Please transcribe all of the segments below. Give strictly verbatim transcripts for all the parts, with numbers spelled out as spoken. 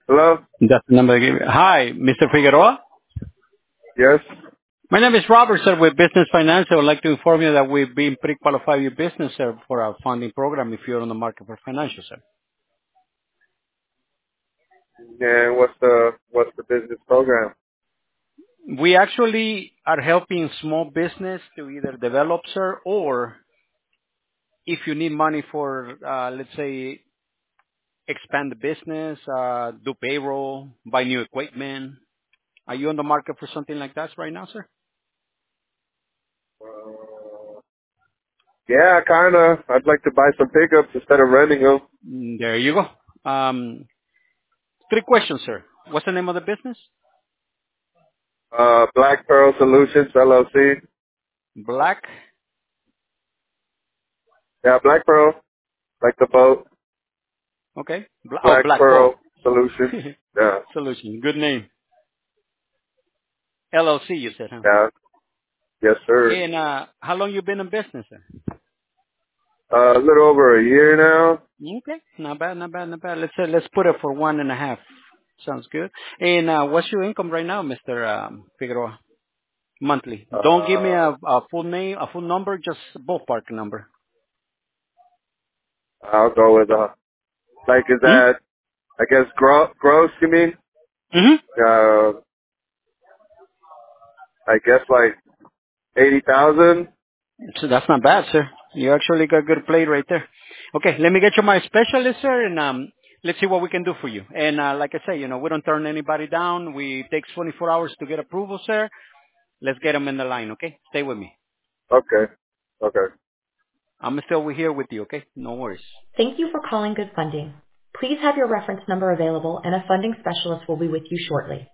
Hello? That's the number I gave you. Hi, Mister Figueroa. Yes? My name is Robert, sir, with Business Finance. I would like to inform you that we've been pre-qualified your business, sir, for our funding program if you're on the market for financial, sir. And what's the what's the business program? We actually are helping small business to either develop, sir, or if you need money for, uh, let's say, expand the business, uh, do payroll, buy new equipment. Are you on the market for something like that right now, sir? Uh, yeah, kinda. I'd like to buy some pickups instead of renting them. Mm, There you go. Um, three questions, sir. What's the name of the business? Uh, Black Pearl Solutions L L C. Black. Yeah, Black Pearl, like the boat. Okay. Bla- oh, Black Black Bolt. Pearl Solutions. Yeah, Solution. Good name. L L C, you said, huh? yeah. Yes, sir. And uh, how long you been in business, sir? Uh, a little over a year now. Okay. Not bad, not bad, not bad. Let's say, let's put it for one and a half. Sounds good. And uh, what's your income right now, Mister Um, Figueroa? Monthly. Don't give me a, Uh, a full name, a full number, just ballpark number. I'll go with uh, like is Hmm? that I guess gro- gross? You mean? Mm-hmm. Uh, I guess like eighty thousand. So that's not bad, sir. You actually got good play right there. Okay, let me get you my specialist, sir, and um, let's see what we can do for you. And uh, like I say, you know, we don't turn anybody down. We it takes twenty-four hours to get approval, sir. Let's get them in the line, okay? Stay with me. Okay. Okay. I'm still here with you, okay? No worries. Thank you for calling Good Funding. Please have your reference number available and a funding specialist will be with you shortly.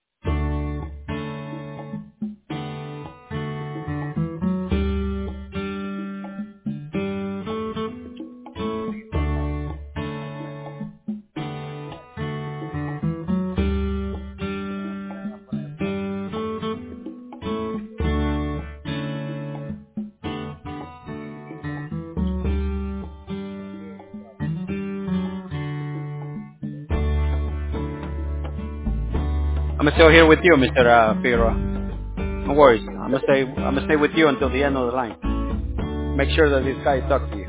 I'm still here with you, Mister Uh, Figueroa. No worries. I'm gonna stay. I'm gonna stay with you until the end of the line. Make sure that this guy talks to you.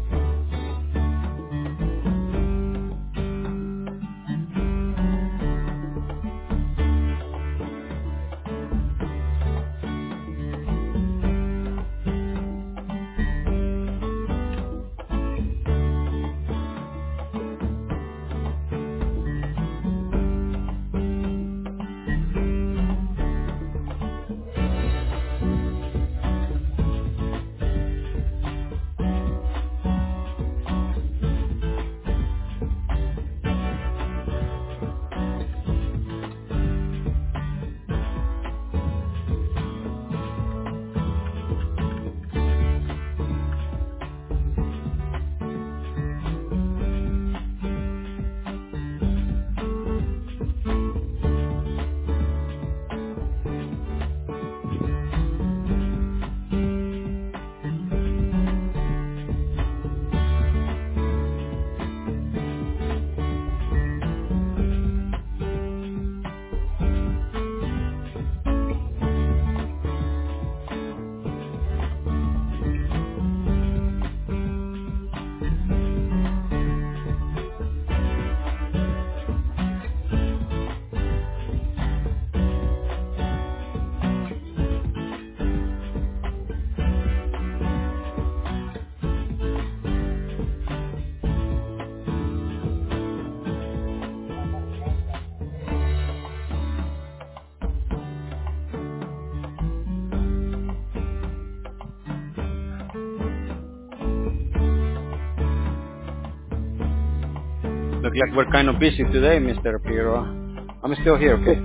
Look like we're kind of busy today, Mister Figueroa. I'm still here, okay?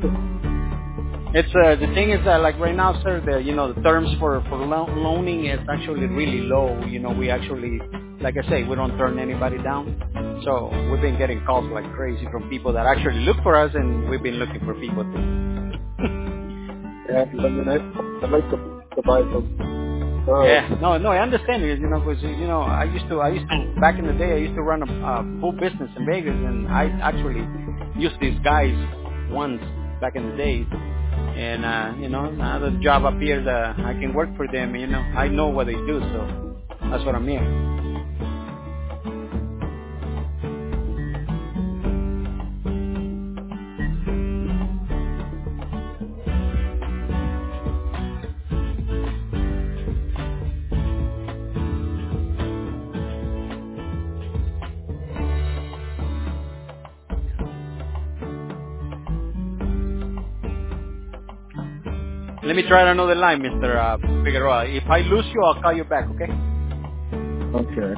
It's uh, the thing is that like right now, sir, the you know the terms for for lo- loaning is actually really low. You know, we actually, like I say, we don't turn anybody down. So we've been getting calls like crazy from people that actually look for us, and we've been looking for people too. Yeah, I mean, I, I'd like to, to buy some. Oh, Yeah, no, no, I understand it. You know, because you know, I used to, I used to back in the day, I used to run a uh, full business in Vegas, and I actually used these guys once back in the days. And uh, you know, now the job appears, uh, I can work for them. You know, I know what they do, so that's what I'm here. Let me try another line, Mister Uh, Figueroa. If I lose you, I'll call you back. Okay? okay.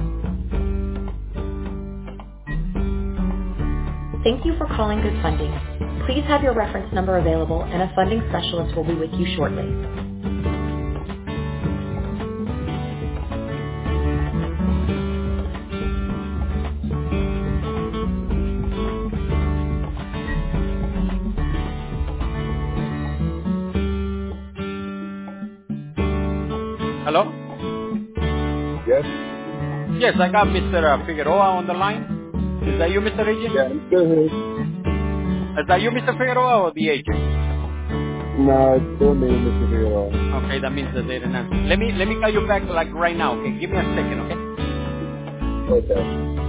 Thank you for calling Good Funding. Please have your reference number available and a funding specialist will be with you shortly. Hello? Yes? Yes, I got Mister Uh, Figueroa on the line. Is that you, Mister Agent? Yeah, I'm still here. Is that you, Mister Figueroa, or the agent? No, it's still me, Mister Figueroa. Okay, that means that they didn't answer. Let me let me call you back like right now. Okay, give me a second. Okay. Okay.